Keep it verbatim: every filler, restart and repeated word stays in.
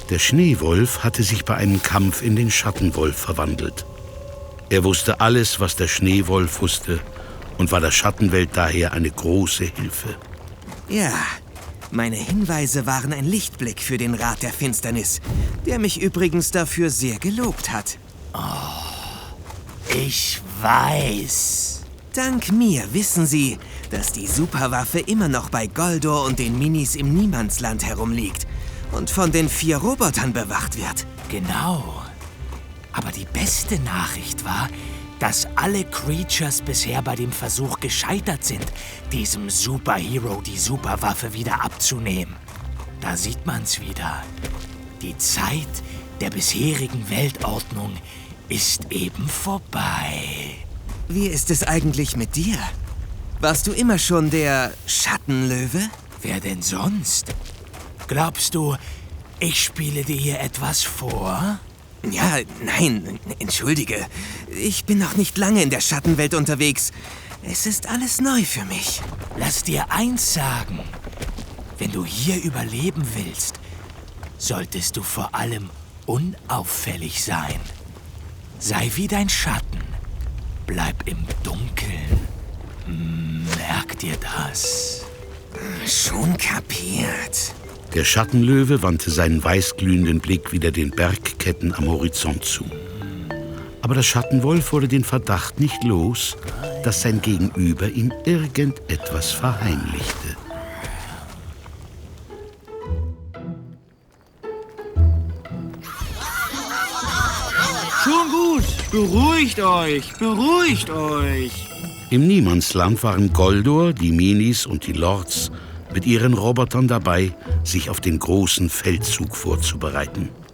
Der Schneewolf hatte sich bei einem Kampf in den Schattenwolf verwandelt. Er wusste alles, was der Schneewolf wusste, und war der Schattenwelt daher eine große Hilfe. Ja, meine Hinweise waren ein Lichtblick für den Rat der Finsternis, der mich übrigens dafür sehr gelobt hat. Oh, ich weiß. Dank mir wissen Sie, dass die Superwaffe immer noch bei Goldor und den Minis im Niemandsland herumliegt und von den vier Robotern bewacht wird. Genau. Aber die beste Nachricht war, dass alle Creatures bisher bei dem Versuch gescheitert sind, diesem Superhero die Superwaffe wieder abzunehmen. Da sieht man's wieder. Die Zeit der bisherigen Weltordnung ist eben vorbei. Wie ist es eigentlich mit dir? Warst du immer schon der Schattenlöwe? Wer denn sonst? Glaubst du, ich spiele dir hier etwas vor? Ja, nein, entschuldige. Ich bin noch nicht lange in der Schattenwelt unterwegs. Es ist alles neu für mich. Lass dir eins sagen. Wenn du hier überleben willst, solltest du vor allem unauffällig sein. Sei wie dein Schatten. Bleib im Dunkeln. Merk dir das. Schon kapiert. Der Schattenlöwe wandte seinen weißglühenden Blick wieder den Bergketten am Horizont zu. Aber der Schattenwolf wurde den Verdacht nicht los, dass sein Gegenüber ihm irgendetwas verheimlichte. Schon gut, beruhigt euch, beruhigt euch. Im Niemandsland waren Goldor, die Minis und die Lords mit ihren Robotern dabei, sich auf den großen Feldzug vorzubereiten.